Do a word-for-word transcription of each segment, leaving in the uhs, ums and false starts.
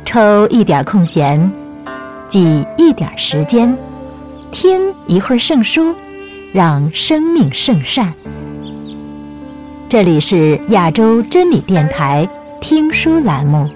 抽一点空闲，挤一点时间，听一会儿圣书，让生命圣善。这里是亚洲真理电台听书栏目。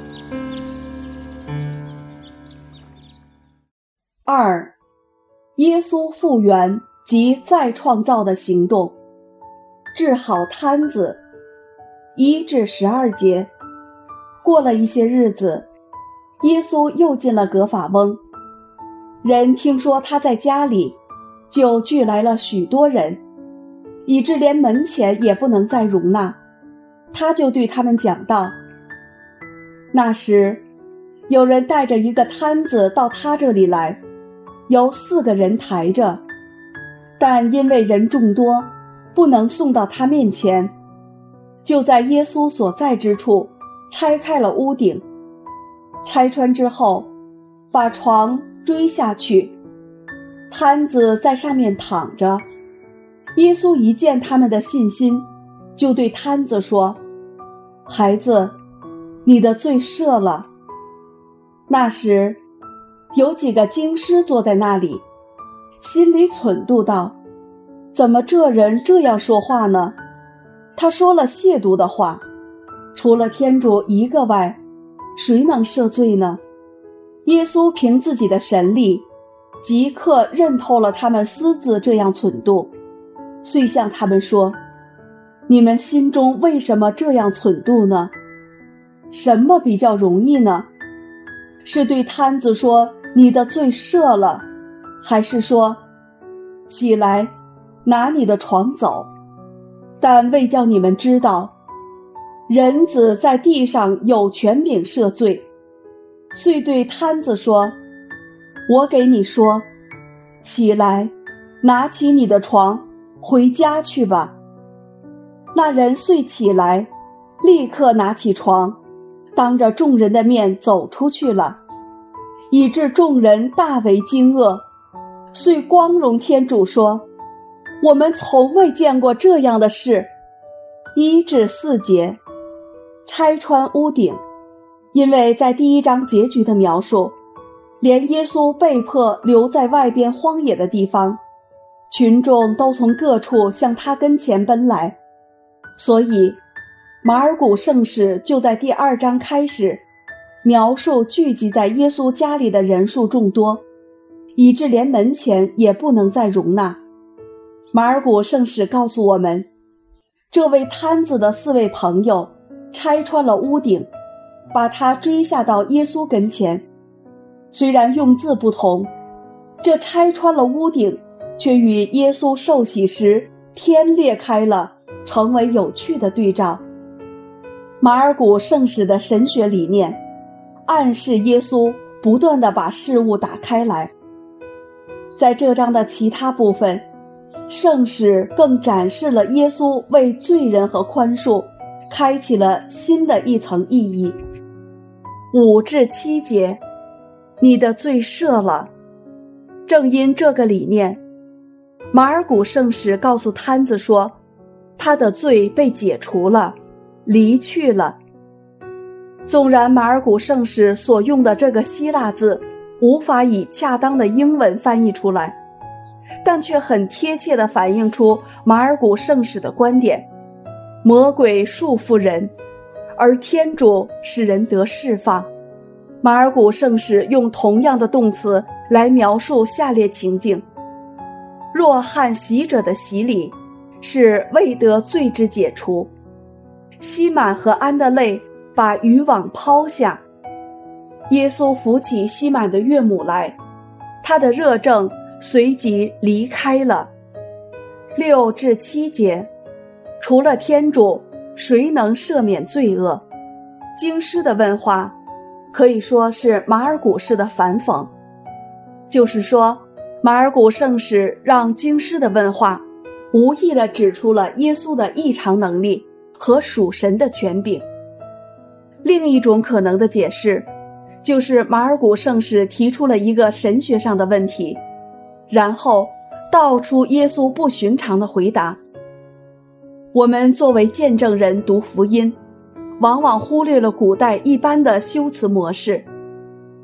二、耶稣复原及再创造的行动。治好瘫子。一至十二节。过了一些日子，耶稣又进了葛法翁。人听说他在家里，就聚来了许多人，以致连门前也不能再容纳。他就对他们讲道。那时，有人带着一个摊子到他这里来，由四个人抬着，但因为人众多，不能送到他面前，就在耶稣所在之处拆开了屋顶，拆穿之后，把床追下去，摊子在上面躺着。耶稣一见他们的信心，就对摊子说：孩子，你的罪赦了。那时，有几个经师坐在那里，心里忖度道：怎么这人这样说话呢？他说了亵渎的话，除了天主一个外，谁能赦罪呢？耶稣凭自己的神力，即刻认透了他们私自这样忖度，遂向他们说：你们心中为什么这样忖度呢？什么比较容易呢？是对摊子说你的罪赦了，还是说起来拿你的床走？但为叫你们知道，人子在地上有权柄赦罪，遂对摊子说：我给你说，起来，拿起你的床，回家去吧。那人遂起来，立刻拿起床，当着众人的面走出去了，以致众人大为惊愕，遂光荣天主说：我们从未见过这样的事。一至四节。拆穿屋顶。因为在第一章结局的描述，连耶稣被迫留在外边荒野的地方，群众都从各处向他跟前奔来，所以马尔谷圣史就在第二章开始描述聚集在耶稣家里的人数众多，以致连门前也不能再容纳。马尔谷圣史告诉我们，这位摊子的四位朋友拆穿了屋顶，把他追下到耶稣跟前。虽然用字不同，这拆穿了屋顶却与耶稣受洗时天裂开了成为有趣的对照。马尔谷圣史的神学理念暗示耶稣不断地把事物打开来。在这章的其他部分，圣史更展示了耶稣为罪人和宽恕开启了新的一层意义。五至七节。你的罪赦了。正因这个理念，马尔谷圣史告诉摊子说，他的罪被解除了，离去了。纵然马尔谷圣史所用的这个希腊字无法以恰当的英文翻译出来，但却很贴切地反映出马尔谷圣史的观点：魔鬼束缚人，而天主使人得释放。马尔谷圣史用同样的动词来描述下列情境：若汗洗者的洗礼是为得罪之解除，西满和安的泪把渔网抛下，耶稣扶起西满的岳母来，他的热症随即离开了。六至七节。除了天主，谁能赦免罪恶？经师的问话可以说是马尔谷式的反讽，就是说马尔谷圣史让经师的问话无意地指出了耶稣的异常能力和属神的权柄。另一种可能的解释就是马尔谷圣史提出了一个神学上的问题，然后道出耶稣不寻常的回答。我们作为见证人读福音，往往忽略了古代一般的修辞模式，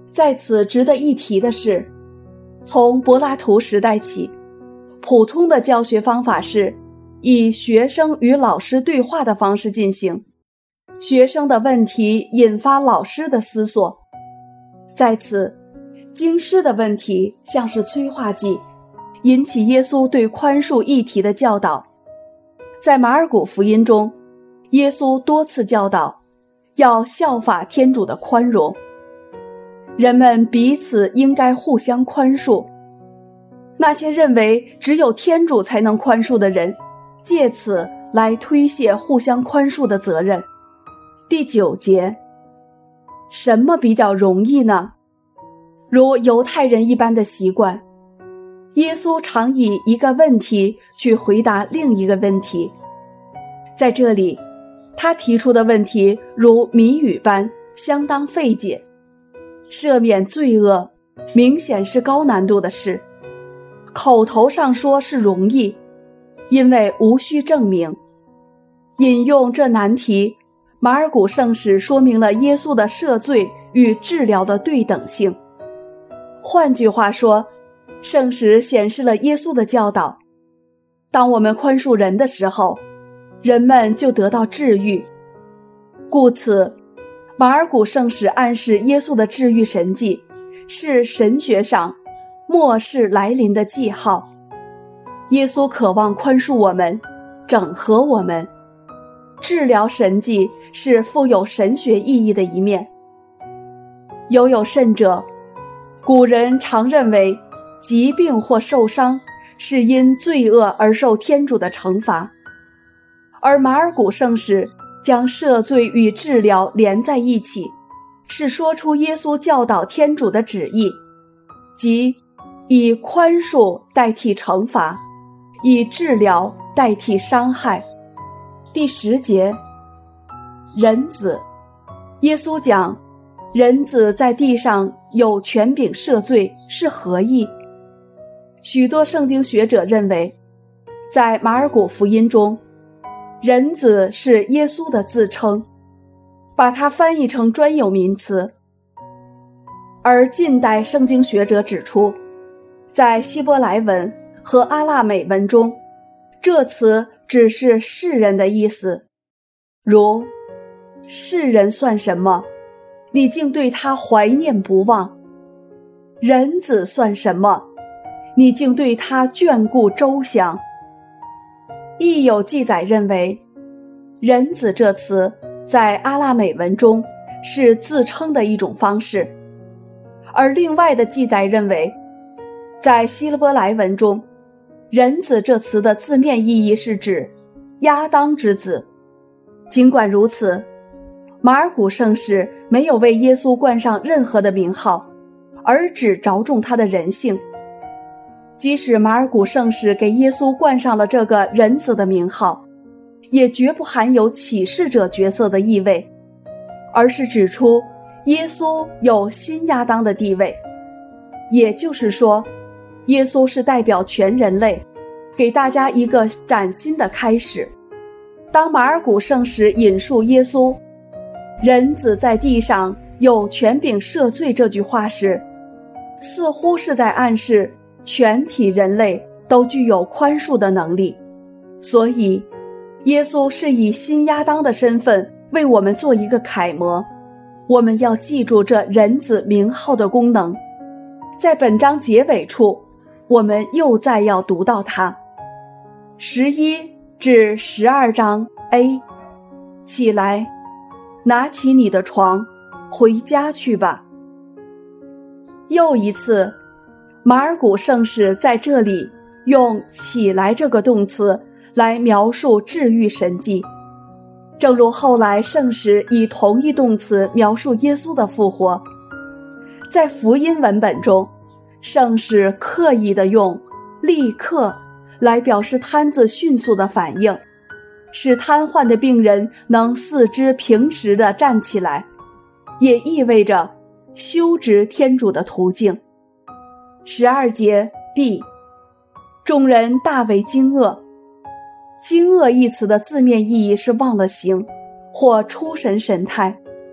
在此值得一提的是，从柏拉图时代起，普通的教学方法是以学生与老师对话的方式进行，学生的问题引发老师的思索。在此，经师的问题像是催化剂，引起耶稣对宽恕议题的教导。在马尔谷福音中，耶稣多次教导要效法天主的宽容，人们彼此应该互相宽恕。那些认为只有天主才能宽恕的人，借此来推卸互相宽恕的责任。第九节，什么比较容易呢？如犹太人一般的习惯，耶稣常以一个问题去回答另一个问题。在这里，他提出的问题如谜语般相当费解，赦免罪恶明显是高难度的事，口头上说是容易，因为无需证明。引用这难题，马尔谷圣史说明了耶稣的赦罪与治疗的对等性。换句话说，圣史显示了耶稣的教导：当我们宽恕人的时候，人们就得到治愈。故此，马尔谷圣史暗示耶稣的治愈神迹是神学上末世来临的记号。耶稣渴望宽恕我们，整合我们。治疗神迹是富有神学意义的一面。尤有甚者，古人常认为疾病或受伤是因罪恶而受天主的惩罚，而马尔谷圣史将赦罪与治疗连在一起，是说出耶稣教导天主的旨意，即以宽恕代替惩罚，以治疗代替伤害。第十节，人子。耶稣讲人子在地上有权柄赦罪是何意？许多圣经学者认为，在马尔谷福音中，人子是耶稣的自称，把它翻译成专有名词。而近代圣经学者指出，在希伯来文和阿拉美文中，这词只是世人的意思，如世人算什么，你竟对他怀念不忘；人子算什么，你竟对他眷顾周详。亦有记载认为，人子这词在阿拉美文中是自称的一种方式，而另外的记载认为，在希伯来文中，人子这词的字面意义是指亚当之子。尽管如此，马尔谷圣史没有为耶稣冠上任何的名号，而只着重他的人性。即使马尔谷圣史给耶稣冠上了这个人子的名号，也绝不含有启示者角色的意味，而是指出耶稣有新亚当的地位。也就是说，耶稣是代表全人类，给大家一个崭新的开始。当马尔谷圣史引述耶稣人子在地上有权柄赦罪这句话时，似乎是在暗示全体人类都具有宽恕的能力。所以耶稣是以新亚当的身份为我们做一个楷模，我们要记住这人子名号的功能。在本章结尾处，我们又再要读到它。十一至十二章 A， 起来，拿起你的床，回家去吧。又一次，马尔谷圣史在这里用起来这个动词来描述治愈神迹，正如后来圣史以同一动词描述耶稣的复活。在福音文本中，圣史刻意地用立刻来表示瘫子迅速的反应，使瘫痪的病人能四肢平实地站起来，也意味着修直天主的途径。十二节 B， 众人大为惊愕。惊愕一词的字面意义是忘了形或出神神态，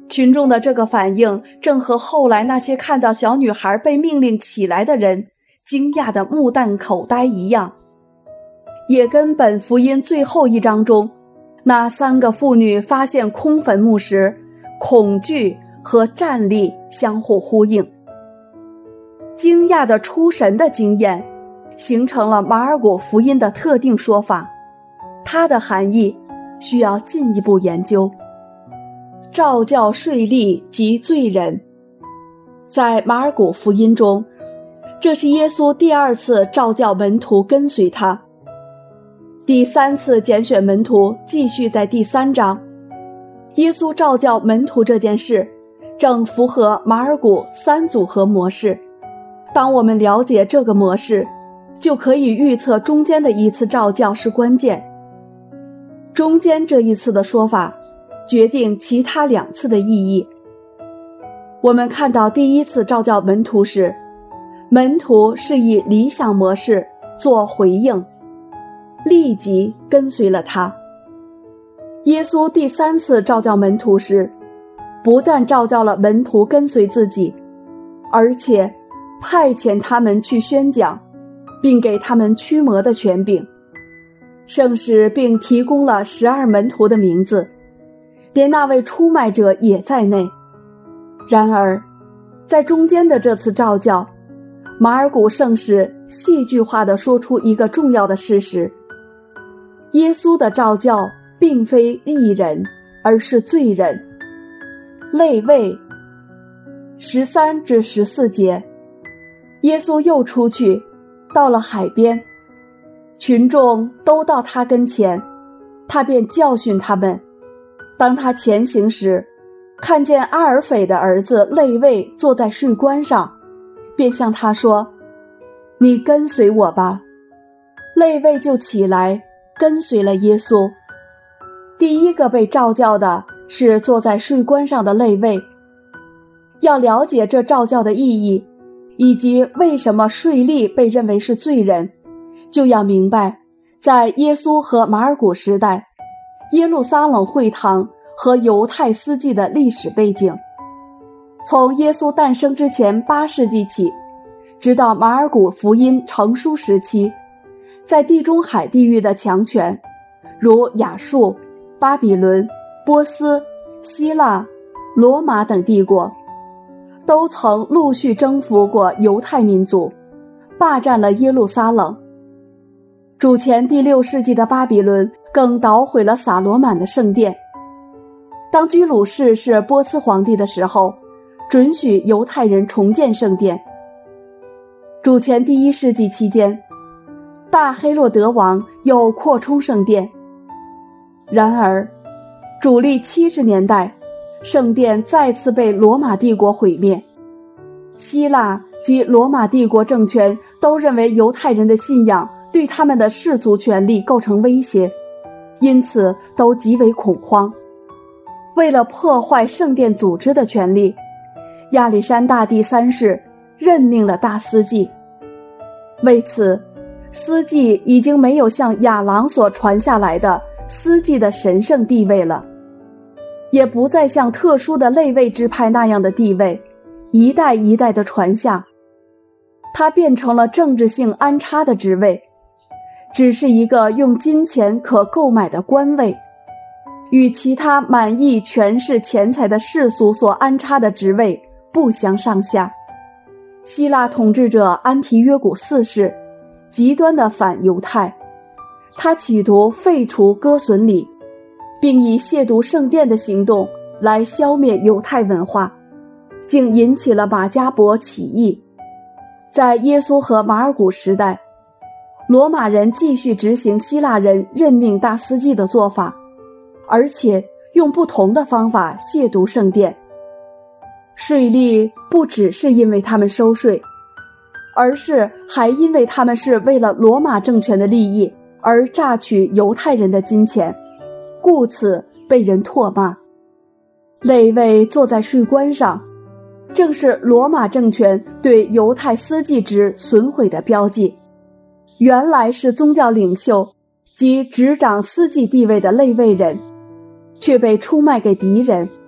群众的这个反应正和后来那些看到小女孩被命令起来的人惊讶的目瞪口呆一样，也跟本福音最后一章中那三个妇女发现空坟墓时恐惧和战栗相互呼应。惊讶的出神的经验形成了马尔谷福音的特定说法，它的含义需要进一步研究。召叫税吏及罪人，在马尔谷福音中，这是耶稣第二次召叫门徒跟随他。第三次拣选门徒继续在第三章。耶稣召叫门徒这件事正符合马尔谷三组合模式。当我们了解这个模式，就可以预测中间的一次召叫是关键。中间这一次的说法决定其他两次的意义。我们看到第一次召叫门徒时，门徒是以理想模式做回应，立即跟随了他。耶稣第三次召叫门徒时，不但召叫了门徒跟随自己，而且派遣他们去宣讲，并给他们驱魔的权柄。圣使并提供了十二门徒的名字，连那位出卖者也在内。然而，在中间的这次召叫，马尔谷圣使戏剧化地说出一个重要的事实：耶稣的召叫并非义人，而是罪人。类位十三至十四节，耶稣又出去，到了海边，群众都到他跟前，他便教训他们。当他前行时，看见阿尔斐的儿子类位坐在税关上，便向他说：你跟随我吧。类位就起来跟随了耶稣。第一个被召叫的是坐在税关上的类位。要了解这召叫的意义，以及为什么税吏被认为是罪人，就要明白在耶稣和马尔谷时代，耶路撒冷会堂和犹太司祭的历史背景。从耶稣诞生之前八世纪起，直到马尔谷福音成书时期，在地中海地域的强权，如亚述、巴比伦、波斯、希腊、罗马等帝国，都曾陆续征服过犹太民族，霸占了耶路撒冷。主前第六世纪的巴比伦更捣毁了撒罗满的圣殿。当居鲁士是波斯皇帝的时候，准许犹太人重建圣殿。主前第一世纪期间，大黑落德王又扩充圣殿。然而，主历七十年代，圣殿再次被罗马帝国毁灭。希腊及罗马帝国政权都认为犹太人的信仰对他们的世俗权利构成威胁，因此都极为恐慌。为了破坏圣殿组织的权利，亚历山大第三世任命了大司祭。为此，司祭已经没有像亚郎所传下来的司祭的神圣地位了，也不再像特殊的类位支派那样的地位，一代一代的传下。它变成了政治性安插的职位，只是一个用金钱可购买的官位，与其他满意权势钱财的世俗所安插的职位不相上下。希腊统治者安提约古四世极端的反犹太，他企图废除割损礼，并以亵渎圣殿的行动来消灭犹太文化，竟引起了马加伯起义。在耶稣和马尔谷时代，罗马人继续执行希腊人任命大司祭的做法，而且用不同的方法亵渎圣殿。税吏不只是因为他们收税，而是还因为他们是为了罗马政权的利益而榨取犹太人的金钱，故此被人唾骂。类位坐在税关上，正是罗马政权对犹太司祭职损毁的标记。原来是宗教领袖及执掌司祭地位的类位人，却被出卖给敌人，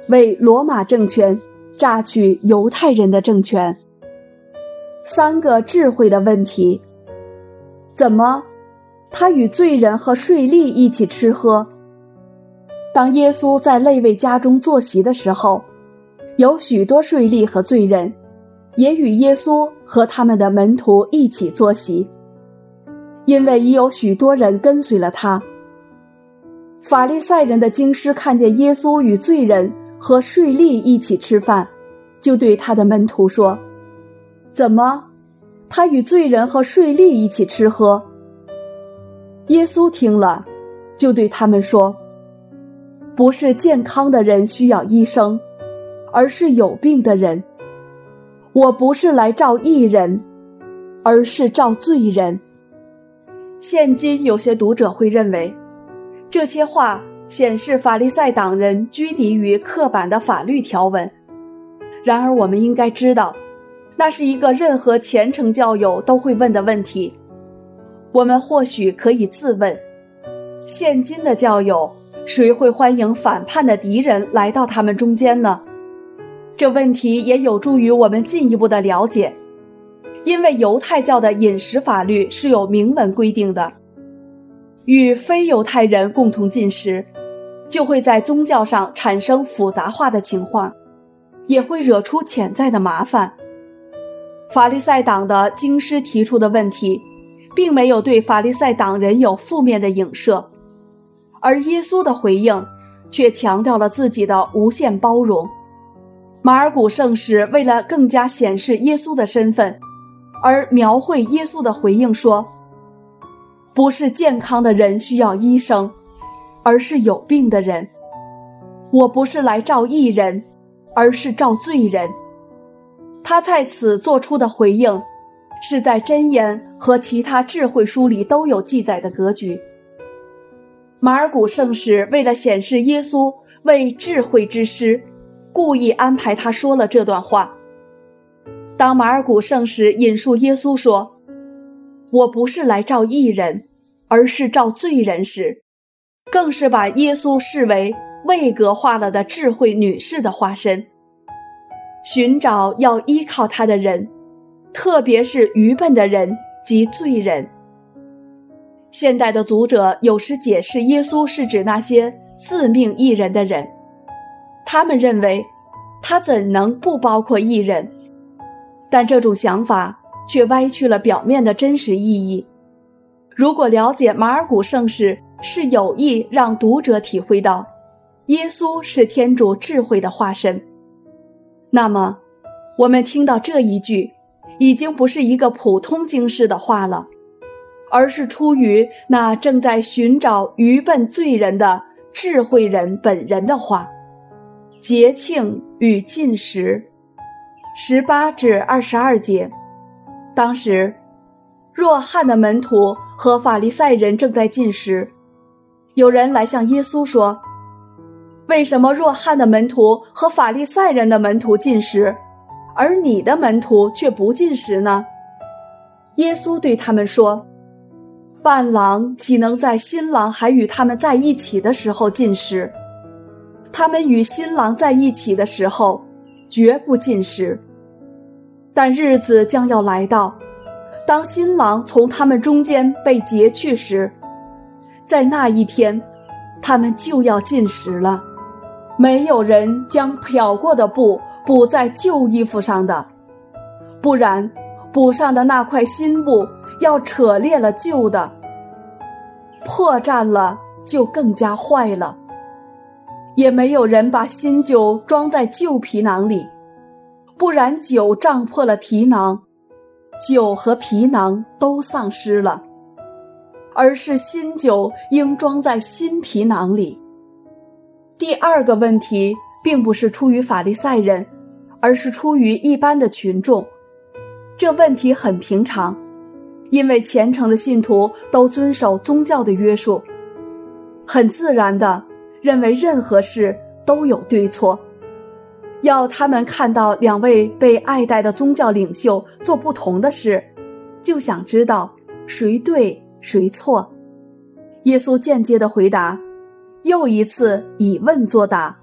为罗马政权榨取犹太人的政权。三个智慧的问题：怎么他与罪人和税吏一起吃喝？当耶稣在肋未家中坐席的时候，有许多税吏和罪人也与耶稣和他们的门徒一起坐席，因为已有许多人跟随了他。法利赛人的经师看见耶稣与罪人和税吏一起吃饭，就对他的门徒说：怎么他与罪人和税吏一起吃喝？耶稣听了，就对他们说：不是健康的人需要医生，而是有病的人。我不是来召义人，而是召罪人。现今有些读者会认为，这些话显示法利赛党人拘泥于刻板的法律条文。然而我们应该知道，那是一个任何虔诚教友都会问的问题。我们或许可以自问，现今的教友，谁会欢迎反叛的敌人来到他们中间呢？这问题也有助于我们进一步的了解，因为犹太教的饮食法律是有明文规定的，与非犹太人共同进食，就会在宗教上产生复杂化的情况，也会惹出潜在的麻烦。法利赛党的经师提出的问题，并没有对法利赛党人有负面的影射，而耶稣的回应却强调了自己的无限包容。马尔谷圣使为了更加显示耶稣的身份，而描绘耶稣的回应说：不是健康的人需要医生，而是有病的人。我不是来召义人，而是召罪人。他在此做出的回应，是在箴言和其他智慧书里都有记载的格局。马尔谷圣使为了显示耶稣为智慧之师，故意安排他说了这段话。当马尔谷圣使引述耶稣说：我不是来召义人，而是召罪人时，更是把耶稣视为位格化了的智慧女士的化身。寻找要依靠他的人，特别是愚笨的人及罪人。现代的读者有时解释耶稣是指那些自命义人的人，他们认为他怎能不包括义人？但这种想法却歪曲了表面的真实意义。如果了解马尔谷圣使是有意让读者体会到耶稣是天主智慧的化身，那么我们听到这一句已经不是一个普通经师的话了，而是出于那正在寻找愚笨罪人的智慧人本人的话。节庆与禁食十八至二十二节。当时若翰的门徒和法利赛人正在禁食，有人来向耶稣说：为什么若翰的门徒和法利赛人的门徒禁食，而你的门徒却不禁食呢？耶稣对他们说：伴郎岂能在新郎还与他们在一起的时候禁食？他们与新郎在一起的时候绝不禁食。但日子将要来到，当新郎从他们中间被劫去时，在那一天他们就要禁食了。没有人将漂过的布补在旧衣服上的，不然补上的那块新布要扯裂了旧的，破绽了就更加坏了。也没有人把新酒装在旧皮囊里，不然酒胀破了皮囊，酒和皮囊都丧失了，而是新酒应装在新皮囊里。第二个问题并不是出于法利赛人，而是出于一般的群众。这问题很平常，因为虔诚的信徒都遵守宗教的约束，很自然地认为任何事都有对错。要他们看到两位被爱戴的宗教领袖做不同的事，就想知道谁对谁错。耶稣间接地回答，又一次以问作答，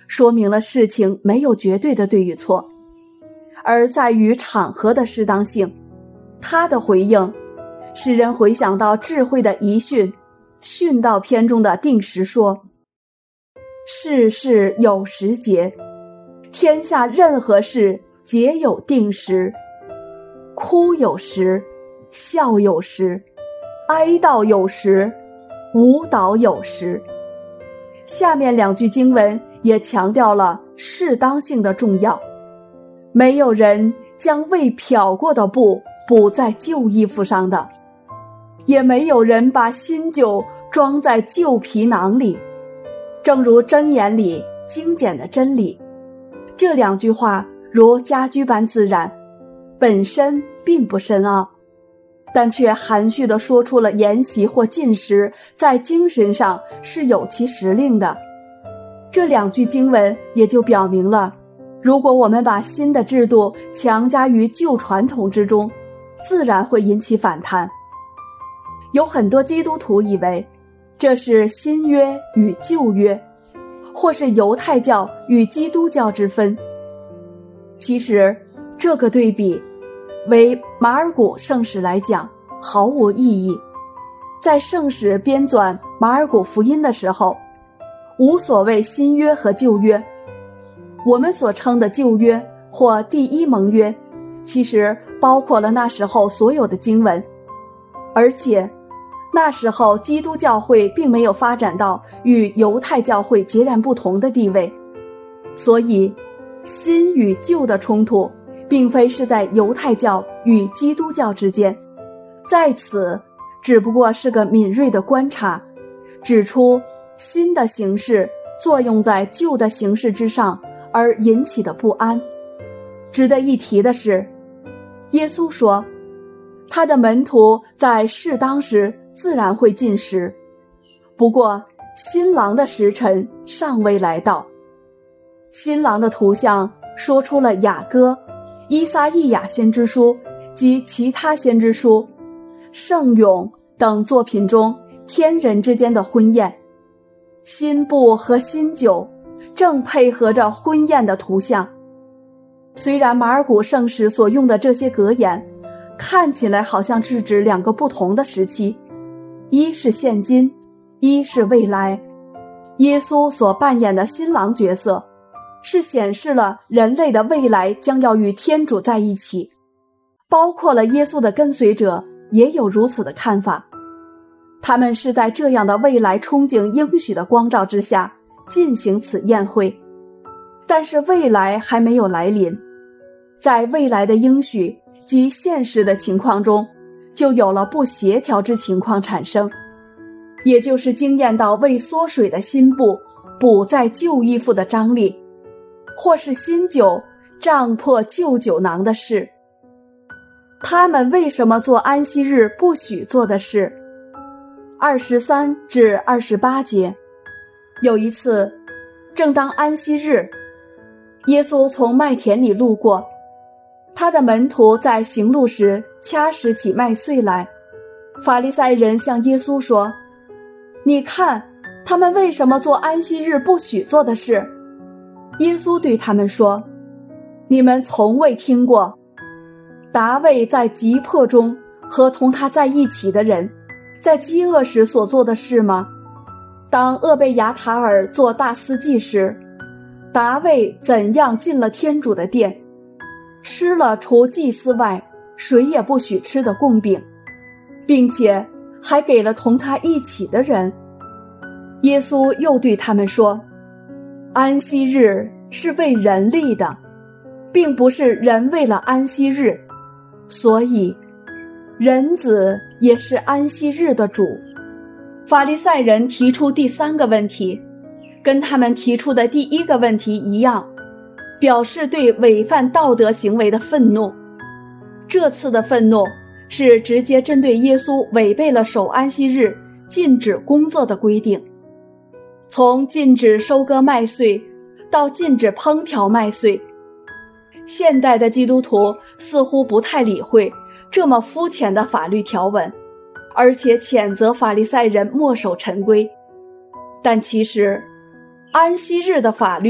说明了事情没有绝对的对与错，而在于场合的适当性。他的回应使人回想到智慧的遗训，训道篇中的定时说：事事有时节，天下任何事皆有定时，哭有时，笑有时，哀悼有时，舞蹈有时。下面两句经文也强调了适当性的重要。没有人将未漂过的布补在旧衣服上的，也没有人把新酒装在旧皮囊里。正如箴言里精简的真理，这两句话如家居般自然，本身并不深奥，但却含蓄地说出了筵席或进食在精神上是有其时令的。这两句经文也就表明了，如果我们把新的制度强加于旧传统之中，自然会引起反弹。有很多基督徒以为这是新约与旧约，或是犹太教与基督教之分。其实这个对比为马尔谷圣史来讲毫无意义。在圣史编纂马尔谷福音的时候，无所谓新约和旧约。我们所称的旧约或第一盟约，其实包括了那时候所有的经文，而且那时候基督教会并没有发展到与犹太教会截然不同的地位，所以新与旧的冲突并非是在犹太教与基督教之间，在此只不过是个敏锐的观察，指出新的形式作用在旧的形式之上而引起的不安。值得一提的是，耶稣说他的门徒在适当时自然会进食，不过新郎的时辰尚未来到。新郎的图像说出了雅歌、依撒意亚先知书及其他先知书、圣咏等作品中天人之间的婚宴。新布和新酒正配合着婚宴的图像。虽然马尔谷圣史所用的这些格言看起来好像是指两个不同的时期，一是现今，一是未来。耶稣所扮演的新郎角色是显示了人类的未来将要与天主在一起，包括了耶稣的跟随者也有如此的看法。他们是在这样的未来憧憬应许的光照之下进行此宴会，但是未来还没有来临。在未来的应许及现实的情况中，就有了不协调之情况产生，也就是经验到未缩水的新布补在旧衣服的张力，或是新酒胀破旧酒囊的事。他们为什么做安息日不许做的事？二十三至二十八节。有一次，正当安息日，耶稣从麦田里路过，他的门徒在行路时掐拾起麦穗来。法利赛人向耶稣说：你看，他们为什么做安息日不许做的事？耶稣对他们说：你们从未听过大卫在急迫中和同他在一起的人在饥饿时所做的事吗？当厄贝亚塔尔做大司祭时，达卫怎样进了天主的殿，吃了除祭司外谁也不许吃的供饼，并且还给了同他一起的人。耶稣又对他们说：安息日是为人立的，并不是人为了安息日，所以人子也是安息日的主。法利赛人提出第三个问题，跟他们提出的第一个问题一样，表示对违犯道德行为的愤怒。这次的愤怒是直接针对耶稣违背了守安息日禁止工作的规定，从禁止收割麦穗到禁止烹调麦穗。现代的基督徒似乎不太理会这么肤浅的法律条文，而且谴责法利赛人墨守成规。但其实安息日的法律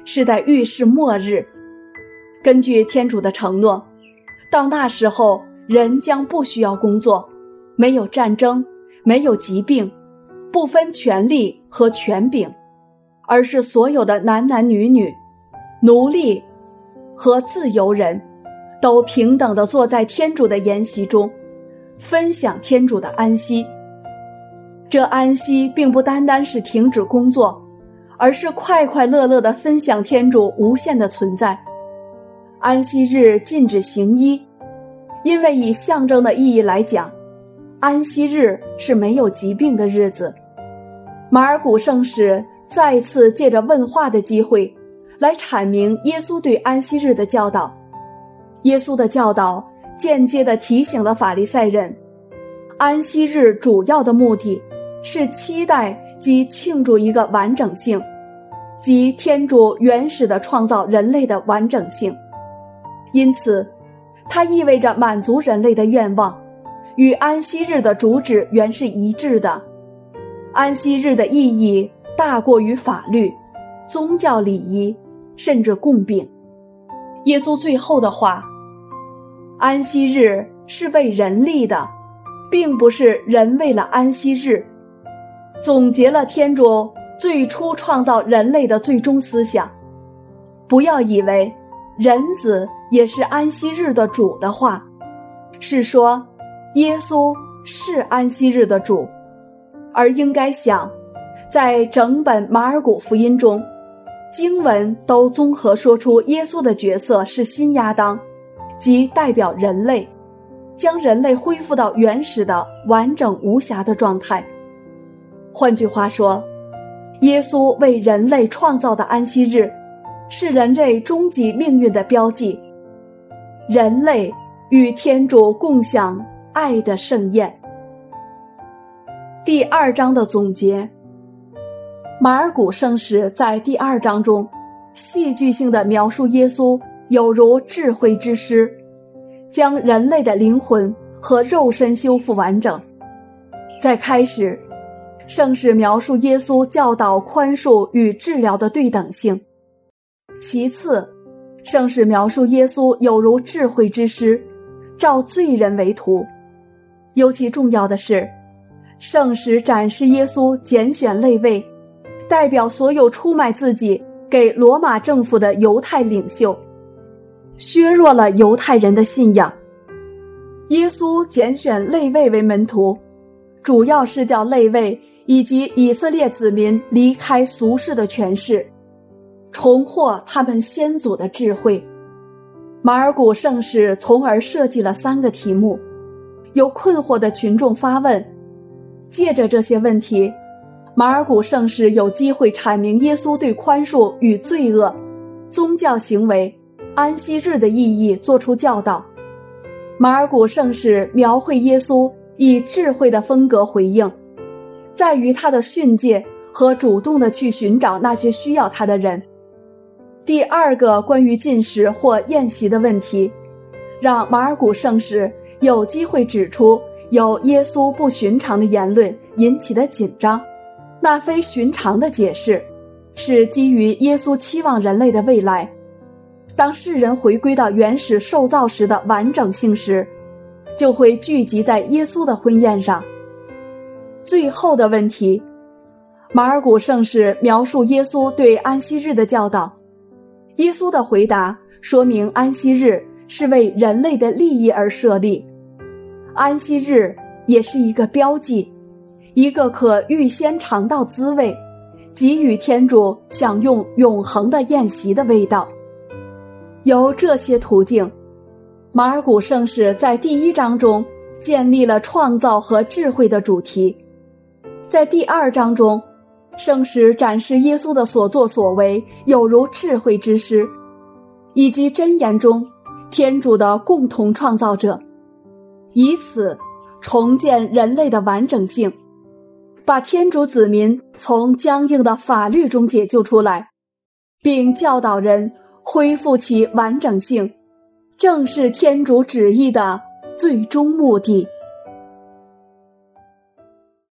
是在预示末日。根据天主的承诺，到那时候人将不需要工作，没有战争，没有疾病，不分权力和权柄，而是所有的男男女女、奴隶和自由人都平等地坐在天主的筵席中，分享天主的安息。这安息并不单单是停止工作，而是快快乐乐地分享天主无限的存在。安息日禁止行医，因为以象征的意义来讲，安息日是没有疾病的日子。马尔谷圣使再次借着问话的机会来阐明耶稣对安息日的教导。耶稣的教导间接地提醒了法利赛人，安息日主要的目的是期待及庆祝一个完整性，即天主原始的创造人类的完整性。因此它意味着满足人类的愿望，与安息日的主旨原是一致的。安息日的意义大过于法律、宗教礼仪，甚至供饼。耶稣最后的话，安息日是为人立的，并不是人为了安息日，总结了天主最初创造人类的最终思想。不要以为人子也是安息日的主的话，是说耶稣是安息日的主，而应该想，在整本马尔谷福音中，经文都综合说出耶稣的角色是新亚当，即代表人类，将人类恢复到原始的完整无瑕的状态。换句话说，耶稣为人类创造的安息日是人类终极命运的标记，人类与天主共享爱的盛宴。第二章的总结，马尔谷圣使在第二章中戏剧性地描述耶稣有如智慧之师，将人类的灵魂和肉身修复完整。在开始，圣使描述耶稣教导宽恕与治疗的对等性。其次，圣使描述耶稣有如智慧之师，召罪人为徒。尤其重要的是，圣使展示耶稣拣选类位，代表所有出卖自己给罗马政府的犹太领袖，削弱了犹太人的信仰。耶稣拣选类位为门徒，主要是叫类位以及以色列子民离开俗世的权势，重获他们先祖的智慧。马尔谷圣使从而设计了三个题目，有困惑的群众发问，借着这些问题，马尔谷圣使有机会阐明耶稣对宽恕与罪恶、宗教行为、安息日的意义做出教导。马尔谷圣使描绘耶稣以智慧的风格回应，在于他的训诫和主动地去寻找那些需要他的人。第二个关于禁食或宴席的问题，让马尔谷圣使有机会指出由耶稣不寻常的言论引起的紧张。那非寻常的解释是基于耶稣期望人类的未来，当世人回归到原始受造时的完整性时，就会聚集在耶稣的婚宴上。最后的问题，马尔谷圣使描述耶稣对安息日的教导。耶稣的回答说明安息日是为人类的利益而设立，安息日也是一个标记，一个可预先尝到滋味，给予天主享用永恒的宴席的味道。由这些途径，马尔谷圣使在第一章中建立了创造和智慧的主题。在第二章中，圣使展示耶稣的所作所为有如智慧之师，以及箴言中天主的共同创造者，以此重建人类的完整性，把天主子民从僵硬的法律中解救出来，并教导人恢复其完整性，正是天主旨意的最终目的。